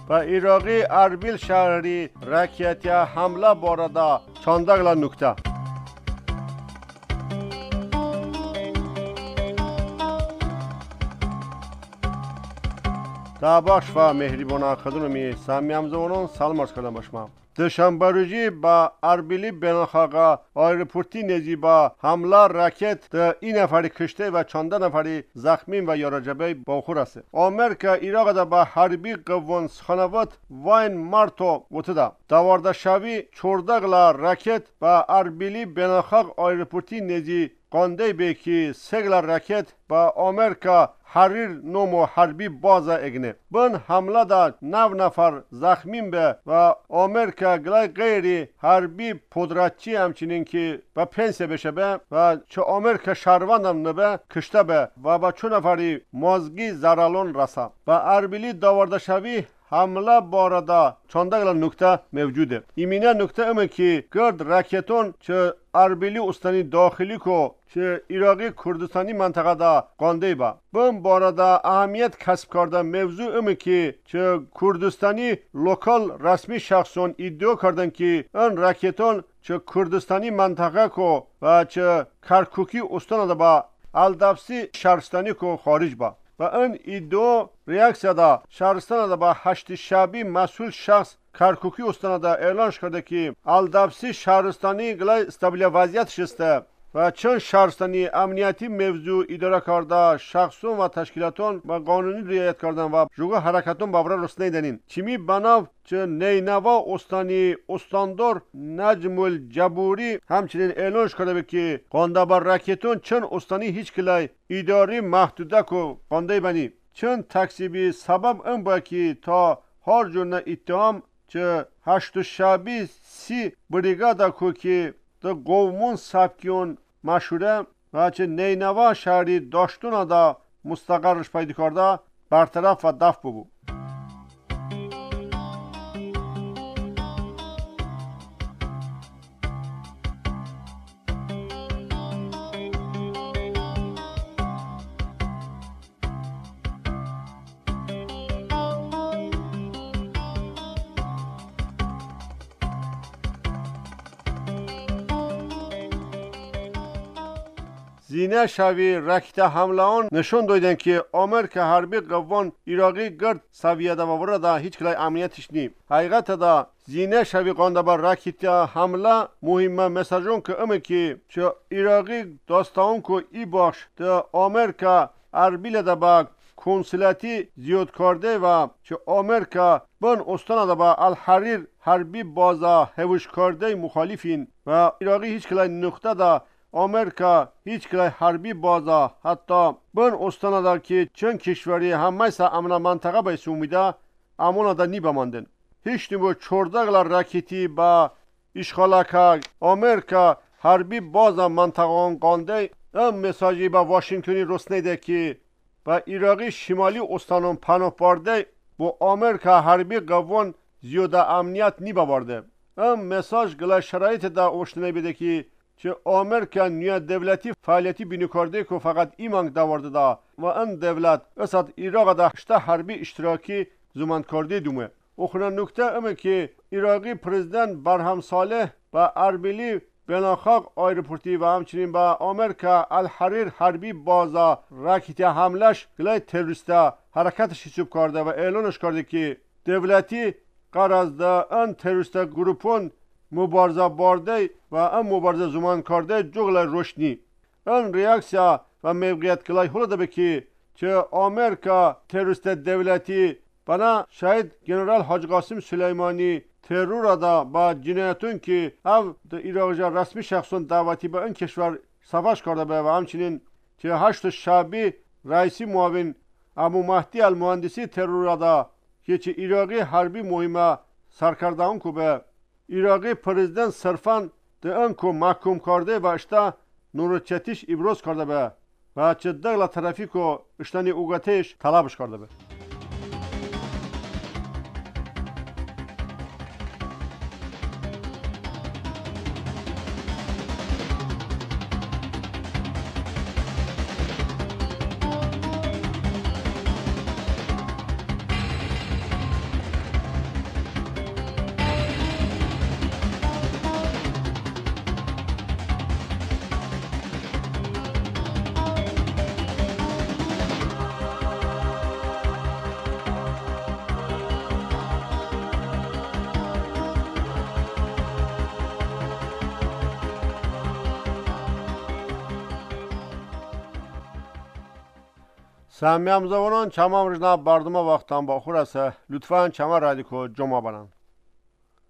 و ایراقی اربیل شهری راکتی حمله بارده چاندگلا نکته. داباش و مهربان خدمتی سامیام زمانون سلام عرض کردم باشم. دوشنبه روزی با اربیلی بین‌المللی آیرپورتی نزدیک با حمله راکت این نفری کشته و چند نفری زخمی و یارجبه باخور است. آمریکا ایراق دا با حربی قوان سخنوات واین مارتو وطده. دوارده شوی 14 راکت با اربیلی بین‌المللی آیرپورتی نزدیک قانده به که 3 راکت با آمریکا حریر نومو حربی بازه اگنه. بن حمله دا 9 نفر زخمین به و آمریکا گلای غیری حربی پدرتچی همچنین که با پنسه بشه به و چه آمریکا شهروندم نبه کشته به و با 4 نفری مازگی زرالون رسه. با اربیلی داورده شوی حمله بارده چندگل نکته موجوده. ایمینه نکته امه که گرد راکتون چه اربیلی استانی داخلی کو چه ایراقی کردستانی منطقه دا قانده با. بم بارده اهمیت کسب کرده موضوع امه که چه کردستانی لوکال رسمی شخصون ادعا کردن که این راکتون چه کردستانی منطقه کو و چه کرکوکی استان دا با الدفسی شهرستانی کو خارج با. و این ادعا ریاکسیا دا شهرستان دا با 8 شبی مسئول شخص کرکوکی استان دا اعلان کرده که الدبسی شهرستانی گلای استابیل وضعیت شسته و چند شهرستانی امنیتی موضوع اداره کرده شخصون و تشکیلاتون و قانونی رعایت کردن و جوگه حرکتون بابره رسنه دنین. چیمی بناو چه نینوا استانی استاندار نجم الجبوری همچنین اعلان کرده که قانده بر راکتون چند استانی هیچ کلای اداری محدوده که قانده بنی. چند تکسیبی سبب این باید که تا هر جور اتهام چه 8 شبی 30 بریگادا که دا قومون سبکیون مشهوره و چه نینوا شهری داشتون دا مستقرش پیدا کرده برطرف و دفع بود. زینه شوی راکت حمله آن نشون دادن که آمریکا حربی قوان ایراقی گرد سویه دا و دا هیچ کلای امنیتش نیم. حقیقت دا زینه شوی قانده بر راکت حمله مهمه مساجون که امه که چه ایراقی داستان که ای باش دا آمریکا اربیل دا با کنسولاتی زیاد کرده و چه آمریکا بن استان دا با الحریر حربی بازا هوش کرده مخالفین و ایراقی هیچ کلای نقطه دا آمریکا هیچ کلای حربی بازا حتی بن استان دا که چند کشوری همه سا امن منطقه بایست اومیده امون دا نی بماندن. هیچ نیمو 14 راکتی با اشغالک آمریکا حربی بازا منطقه قانده این مساجی با واشنگتنی رسنه ده که با ایراقی شمالی استانون پناه برده با آمریکا حربی قوان زیاده امنیت نی ببارده. این مساج گلای شرایط دا اوشتنه بده که چه آمریکا نیه دولتی فعالیتی بینی کرده که فقط ایمان داورده دا و این دولت اسد ایراق دا 8 حربی اشتراکی زمان کرده دومه. اخرى نکته امه که ایراقی پرزیدنت برهم صالح با اربیلی بین‌المللی آیرپورتی و همچنین با آمریکا الحریر حربی بازا راکتی حملش گلای تروریستا حرکتش حساب کرده و اعلانش کرده که دولتی قرار از دا این تروریستا گروپون مبارزه بارده و این مبارزه زمان کرده جغل روشنی. این ریاکسیا و موقعیت کلای حول ده که چه آمریکا تروریست دولتی بنا شاید جنرال حاج قاسم سلیمانی ترور دا با جنایتون که او ایراقی رسمی شخصون دعوتی به این کشور سفاش کرده به و همچنین چه 8 شعبی رئیسی معاون ابو مهدی المهندسی ترور دا که چه ایراقی حربی مهمه سرکرده اون که به ایراقی پرزیدنت صرفاً ده اون که محکوم کرده و اشتا نورچتیش ابراز کرده به و چه دغل طرفی که اشتانی اوگتش طلبش کرده به. سامیام زوانان چمام رجنا باردما وقتان با خورسه لطفاً چما رادیکو جمع برن.